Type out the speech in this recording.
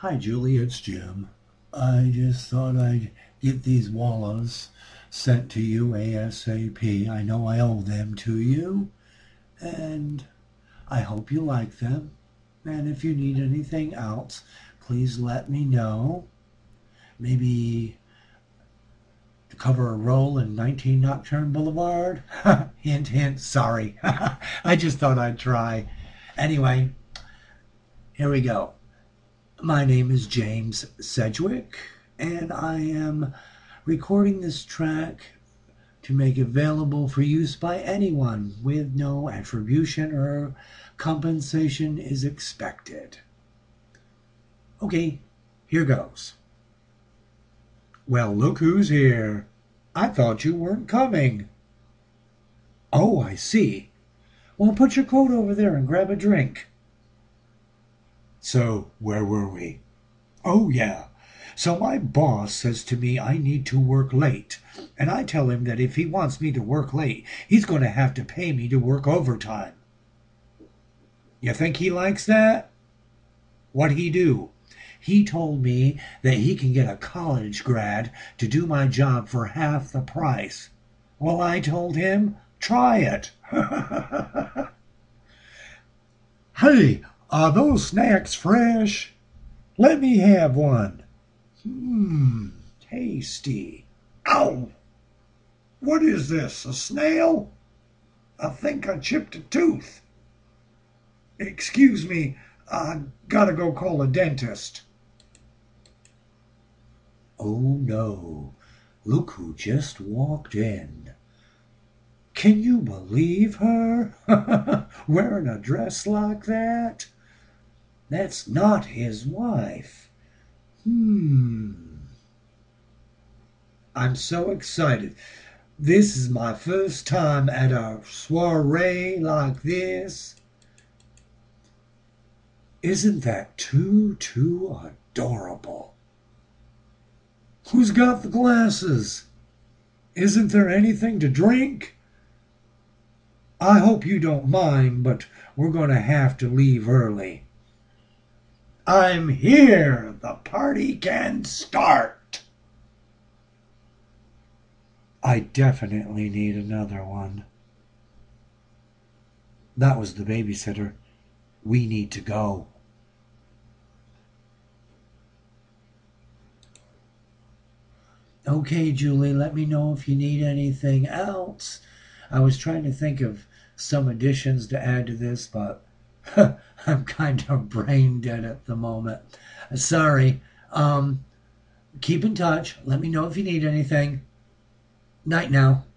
Hi, Julie, it's Jim. I just thought I'd get these wallows sent to you ASAP. I know I owe them to you, and I hope you like them. And if you need anything else, please let me know. Maybe to cover a role in 19 Nocturne Boulevard? Hint, hint, sorry. I just thought I'd try. Anyway, here we go. My name is James Sedgwick, and I am recording this track to make available for use by anyone with no attribution or compensation is expected. Okay, here goes. Well, look who's here. I thought you weren't coming. Oh, I see. Well, put your coat over there and grab a drink. So, where were we? Oh, yeah. So my boss says to me I need to work late, and I tell him that if he wants me to work late, he's going to have to pay me to work overtime. You think he likes that? What'd he do? He told me that he can get a college grad to do my job for half the price. Well, I told him, try it. Hey, are those snacks fresh? Let me have one. Tasty. Ow! What is this, a snail? I think I chipped a tooth. Excuse me, I gotta go call a dentist. Oh no, look who just walked in. Can you believe her? Wearing a dress like that? That's not his wife. I'm so excited. This is my first time at a soiree like this. Isn't that too adorable? Who's got the glasses? Isn't there anything to drink? I hope you don't mind, but we're going to have to leave early. I'm here. The party can start. I definitely need another one. That was the babysitter. We need to go. Okay, Julie, let me know if you need anything else. I was trying to think of some additions to add to this, but I'm kind of brain dead at the moment. Sorry. Keep in touch. Let me know if you need anything. Night now.